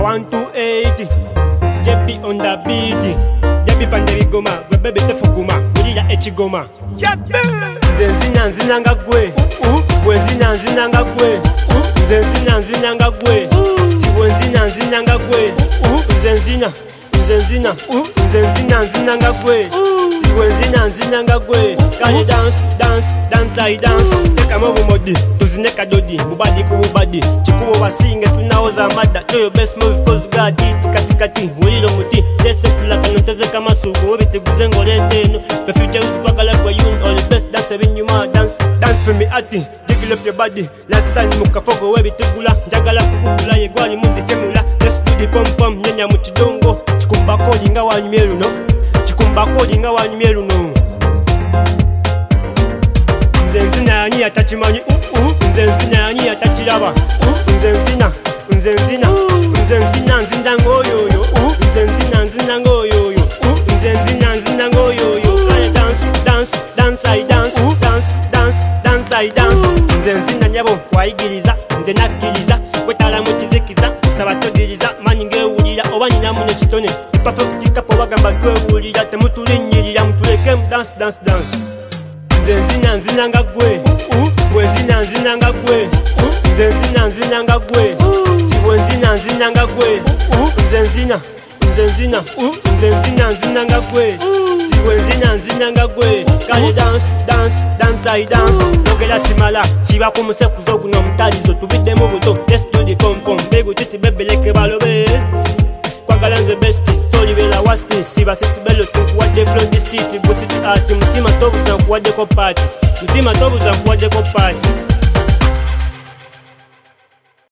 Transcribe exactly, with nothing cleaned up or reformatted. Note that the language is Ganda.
one two eight J B on the beat J B pandeli goma Bebe tefuguma Mulila echigoma Nzenzina nzina nga gwe Wenzina nzina nga gwe Nzenzina nzina nga gwe Tiwenzina nzina nga gwe Nzenzina Nzenzina Nzenzina nzina nga gwe Tiwenzina nzina nga gwe Can you dance, dance, dance I dance Teka mobu modi, tuzineka dodi Bubadi kububadi, chikubo wasinge Tunaoza mada, show your best move Cause God it, kati kati, ulilo muti Sese pula kanoteze kama sugu Webite guzengo lenteno The future is wakala for you All the best dance when you ma dance Dance for me ati, jiggle up your body Last time mukafogo webite gula Njagala kukugula yegwali muzike mula Let's do the pom pom, nyenya muchidongo Chikumba kodi nga wanyumyeru no Chikumba kodi nga wanyumyeru no Nzenzina yani atachimanyi Nzenzina yani atachiraba Nzenzina, nzenzina Nzenzina nzinda ngoyoyo Nzenzina nzinda ngoyoyo Nzenzina nzinda ngoyoyo Kaya dance, dance, dance I dance Dance, dance, dance I dance Nzenzina nyabo waigiriza Nze nakiriza Wetala mutizikiza Usaba todiriza Mani ngewulira Oba nina mune chitone Ipafe kutika po wagamba twewulira Temutulinyirira Mutuleke dance, dance, dance Nzenzina nzina nga gwe Wenzina nzina nga gwe Nzenzina nzina nga gwe Tiwenzina nzina nga gwe Nzenzina Nzenzina Nzenzina nzina nga gwe Tiwenzina nzina nga gwe Can you dance, dance, dance I dance Nogela simala Chiba kumusekuzo guno mutalizo Tubide mu buto Let's do the pom pom Begu titi bebe leke balobe Kwagala nze besti Tolibela wasti Siba setu belo Tukuwade flow the city Go city art Mutima tobuza nkuwade ko party Mutima tobuza nkuwade ko party